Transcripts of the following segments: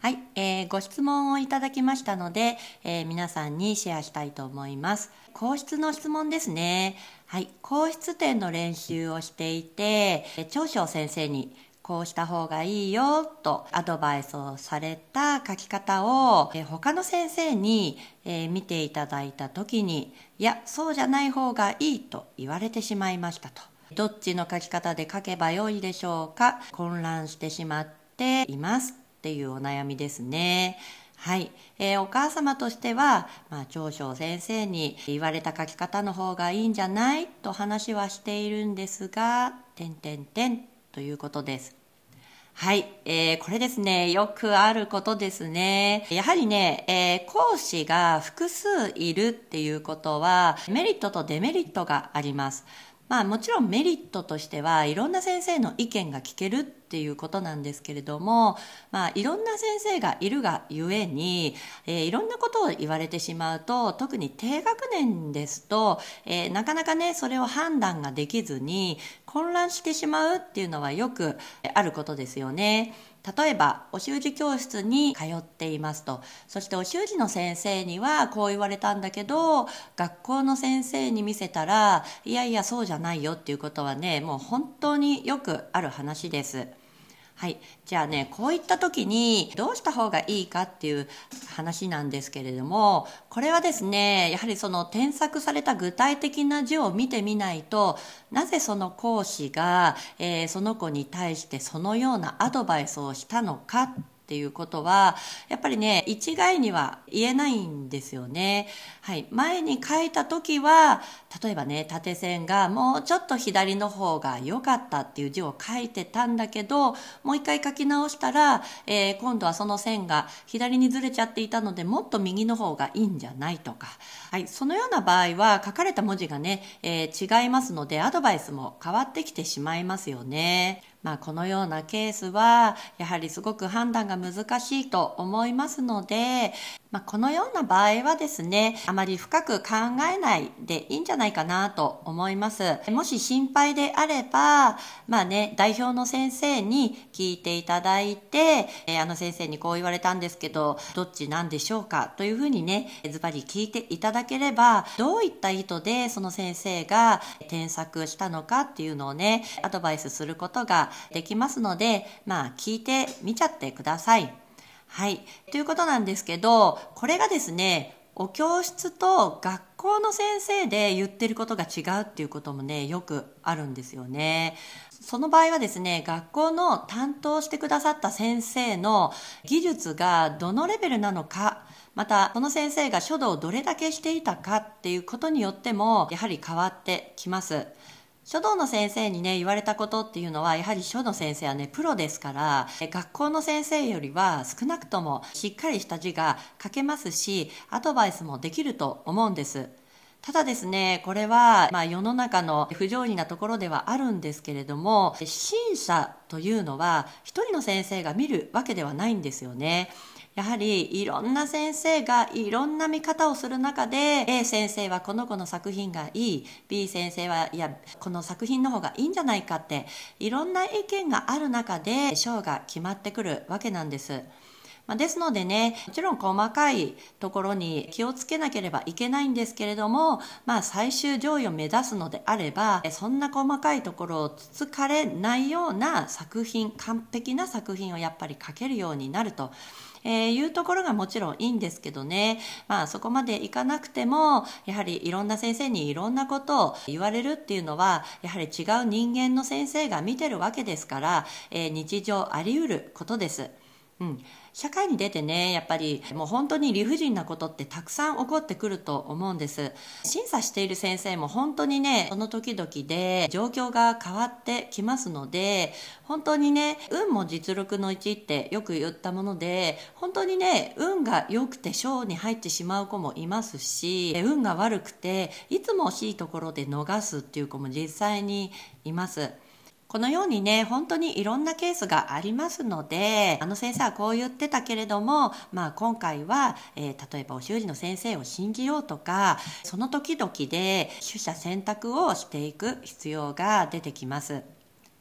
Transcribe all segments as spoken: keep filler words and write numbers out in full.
はい、えーご質問をいただきましたので、えー皆さんにシェアしたいと思います。皇室の質問ですね。はい、皇室典の練習をしていて、えー長章先生にこうした方がいいよとアドバイスをされた書き方を、えー他の先生に、えー見ていただいた時に、いや、そうじゃない方がいいと言われてしまいましたと。どっちの書き方で書けばよいでしょうか。混乱してしまっていますっていうお悩みですね。はい、えーお母様としては、まあ、長章先生に言われた書き方の方がいいんじゃないと話はしているんですが、点点点ということです。はい、えー、これですね、よくあることですね。やはりね、えー講師が複数いるっていうことは、メリットとデメリットがあります。まあもちろんメリットとしてはいろんな先生の意見が聞けるっていうことなんですけれども、まあいろんな先生がいるがゆえに、えーいろんなことを言われてしまうと、特に低学年ですと、えーなかなかねそれを判断ができずに混乱してしまうっていうのはよくあることですよね。例えばお習字教室に通っていますと、そしてお習字の先生にはこう言われたんだけど、学校の先生に見せたらいやいやそうじゃないよっていうことはね、もう本当によくある話です。はい、じゃあね、こういった時にどうした方がいいかっていう話なんですけれども、これはですね、やはりその添削された具体的な字を見てみないと、なぜその講師が、えーその子に対してそのようなアドバイスをしたのかっていうことはやっぱりね一概には言えないんですよね。はい、前に書いた時は例えばね縦線がもうちょっと左の方が良かったっていう字を書いてたんだけど、もう一回書き直したら、えー今度はその線が左にずれちゃっていたのでもっと右の方がいいんじゃないとか、はい、そのような場合は書かれた文字がね、えー違いますのでアドバイスも変わってきてしまいますよね。まあ、このようなケースはやはりすごく判断が難しいと思いますので、まあ、このような場合はですね、あまり深く考えないでいいんじゃないかなと思います。もし心配であれば、まあね、代表の先生に聞いていただいて、えーあの先生にこう言われたんですけど、どっちなんでしょうかというふうにね、ズバリ聞いていただければ、どういった意図でその先生が添削したのかっていうのをね、アドバイスすることができますので、まあ聞いてみちゃってください。はい。ということなんですけど、これがですね、お教室と学校の先生で言ってることが違うっていうこともね、よくあるんですよね。その場合はですね、学校の担当してくださった先生の技術がどのレベルなのか、またその先生が書道をどれだけしていたかっていうことによってもやはり変わってきます。書道の先生にね言われたことっていうのはやはり書の先生はねプロですから、学校の先生よりは少なくともしっかりした字が書けますし、アドバイスもできると思うんです。ただですね、これは、まあ、世の中の不条理なところではあるんですけれども、審査というのは一人の先生が見るわけではないんですよね。やはりいろんな先生がいろんな見方をする中で A 先生はこの子の作品がいい、 B 先生はいやこの作品の方がいいんじゃないかっていろんな意見がある中で賞が決まってくるわけなんです。まあ、ですのでね、もちろん細かいところに気をつけなければいけないんですけれども、まあ最終上位を目指すのであれば、そんな細かいところをつつかれないような作品、完璧な作品をやっぱり書けるようになると。えーいうところがもちろんいいんですけどね、まあそこまでいかなくてもやはりいろんな先生にいろんなことを言われるっていうのはやはり違う人間の先生が見てるわけですから、えー日常あり得ることです。うん、社会に出てねやっぱりもう本当に理不尽なことってたくさん起こってくると思うんです。審査している先生も本当にねその時々で状況が変わってきますので、本当にね運も実力の一ってよく言ったもので、本当にね運が良くて賞に入ってしまう子もいますし、運が悪くていつも惜しいところで逃すっていう子も実際にいます。このようにね本当にいろんなケースがありますので、あの先生はこう言ってたけれども、まあ、今回は、えー例えばお習字の先生を信じようとか、その時々で取捨選択をしていく必要が出てきます。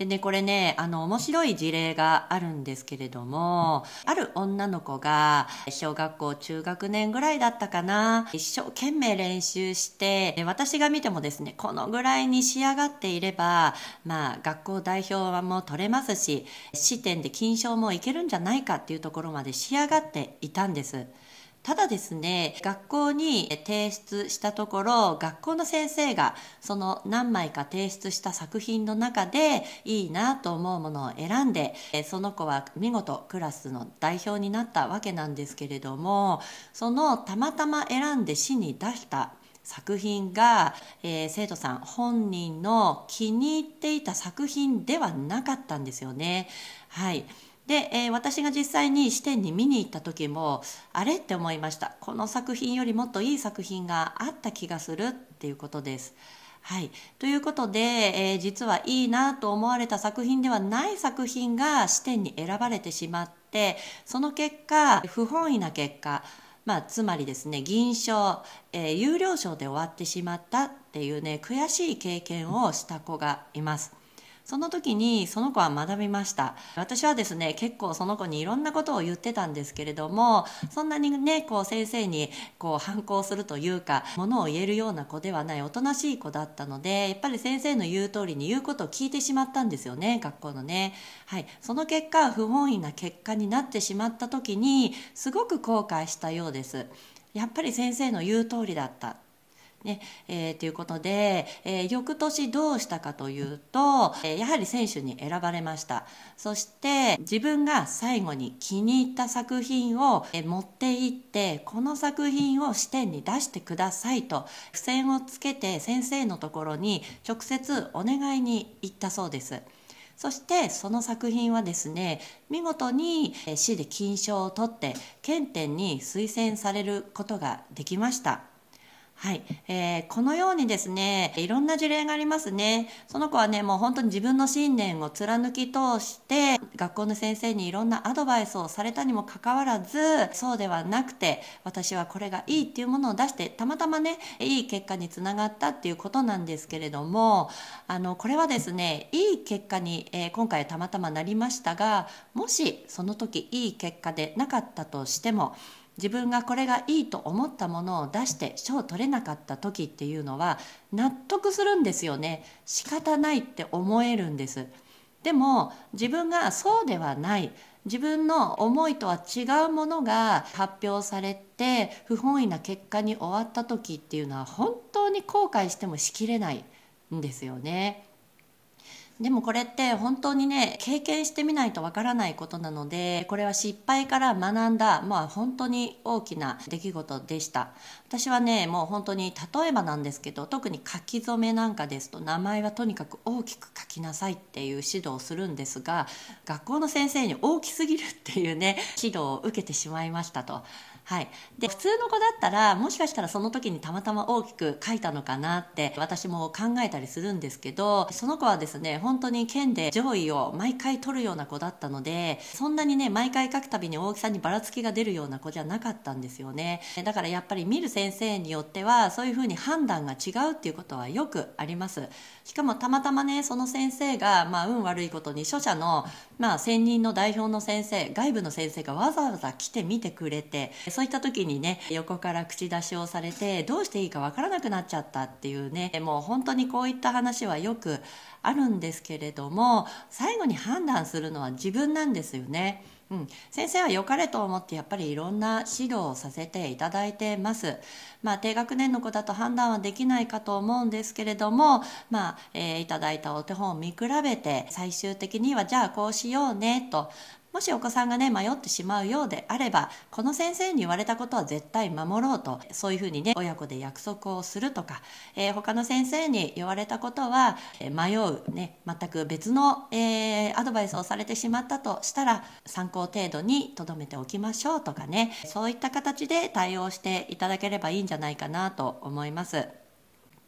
でね、これね、あの面白い事例があるんですけれども、ある女の子が小学校中学年ぐらいだったかな、一生懸命練習して、で私が見てもですね、このぐらいに仕上がっていれば、まあ学校代表はもう取れますし、市点で金賞もいけるんじゃないかっていうところまで仕上がっていたんです。ただですね、学校に提出したところ、学校の先生がその何枚か提出した作品の中でいいなと思うものを選んで、その子は見事クラスの代表になったわけなんですけれども、そのたまたま選んで市に出した作品が、えー、生徒さん本人の気に入っていた作品ではなかったんですよね。はい。で、えー私が実際に支店に見に行った時も、あれって思いました。この作品よりもっといい作品があった気がするっていうことです。はい。ということで、えー実はいいなと思われた作品ではない作品が支店に選ばれてしまって、その結果、不本意な結果、まあ、つまりですね、銀賞、えー有料賞で終わってしまったっていうね、悔しい経験をした子がいます。その時にその子は学びました。私はですね、結構その子にいろんなことを言ってたんですけれども、そんなにね、こう先生にこう反抗するというか、ものを言えるような子ではないおとなしい子だったので、やっぱり先生の言う通りに言うことを聞いてしまったんですよね、学校のね。はい。その結果、不本意な結果になってしまった時に、すごく後悔したようです。やっぱり先生の言う通りだった。ねえー、ということで、えー翌年どうしたかというと、えーやはり選手に選ばれました。そして自分が最後に気に入った作品を、えー持って行って、この作品を支店に出してくださいと付箋をつけて先生のところに直接お願いに行ったそうです。そしてその作品はですね、見事にえー市で金賞を取って検点に推薦されることができました。はい、えーこのようにですね、いろんな事例がありますね。その子はね、もう本当に自分の信念を貫き通して、学校の先生にいろんなアドバイスをされたにもかかわらず、そうではなくて、私はこれがいいっていうものを出して、たまたまね、いい結果につながったっていうことなんですけれども、あの、これはですね、いい結果に、えー今回たまたまなりましたが、もしその時いい結果でなかったとしても、自分がこれがいいと思ったものを出して賞を取れなかった時っていうのは納得するんですよね。仕方ないって思えるんです。でも自分がそうではない、自分の思いとは違うものが発表されて不本意な結果に終わった時っていうのは本当に後悔してもしきれないんですよね。でもこれって本当にね、経験してみないとわからないことなので、これは失敗から学んだ、まあ本当に大きな出来事でした。私はね、もう本当に例えばなんですけど、特に書き初めなんかですと、名前はとにかく大きく書きなさいっていう指導をするんですが、学校の先生に大きすぎるっていうね、指導を受けてしまいましたと。はい、で普通の子だったらもしかしたらその時にたまたま大きく書いたのかなって私も考えたりするんですけど、その子はですね、本当に県で上位を毎回取るような子だったので、そんなにね毎回書くたびに大きさにばらつきが出るような子じゃなかったんですよね。だからやっぱり見る先生によってはそういうふうに判断が違うっていうことはよくあります。しかもたまたまね、その先生が、まあ、運悪いことに書者の、まあ、専任の代表の先生、外部の先生がわざわざ来て見てくれて、そういった時にね、横から口出しをされてどうしていいかわからなくなっちゃったっていうね、もう本当にこういった話はよくあるんですけれども、最後に判断するのは自分なんですよね。うん、先生は良かれと思ってやっぱりいろんな指導をさせていただいてます。まあ低学年の子だと判断はできないかと思うんですけれども、まあ、えーいただいたお手本を見比べて最終的にはじゃあこうしようねと、もしお子さんがね迷ってしまうようであれば、この先生に言われたことは絶対守ろうと、そういうふうにね親子で約束をするとか、えー他の先生に言われたことは、えー迷うね全く別の、えーアドバイスをされてしまったとしたら参考程度に留めておきましょうとかね、そういった形で対応していただければいいんじゃないかなと思います。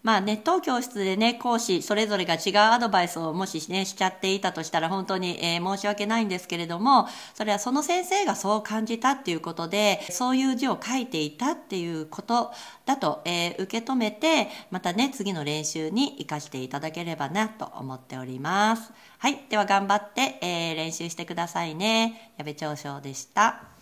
まあネット教室でね、講師それぞれが違うアドバイスをもしね、しちゃっていたとしたら本当に、えー申し訳ないんですけれども、それはその先生がそう感じたっていうことで、そういう字を書いていたっていうことだと、えー受け止めて、またね、次の練習に活かしていただければなと思っております。はい。では頑張って、えー練習してくださいね。矢部長章でした。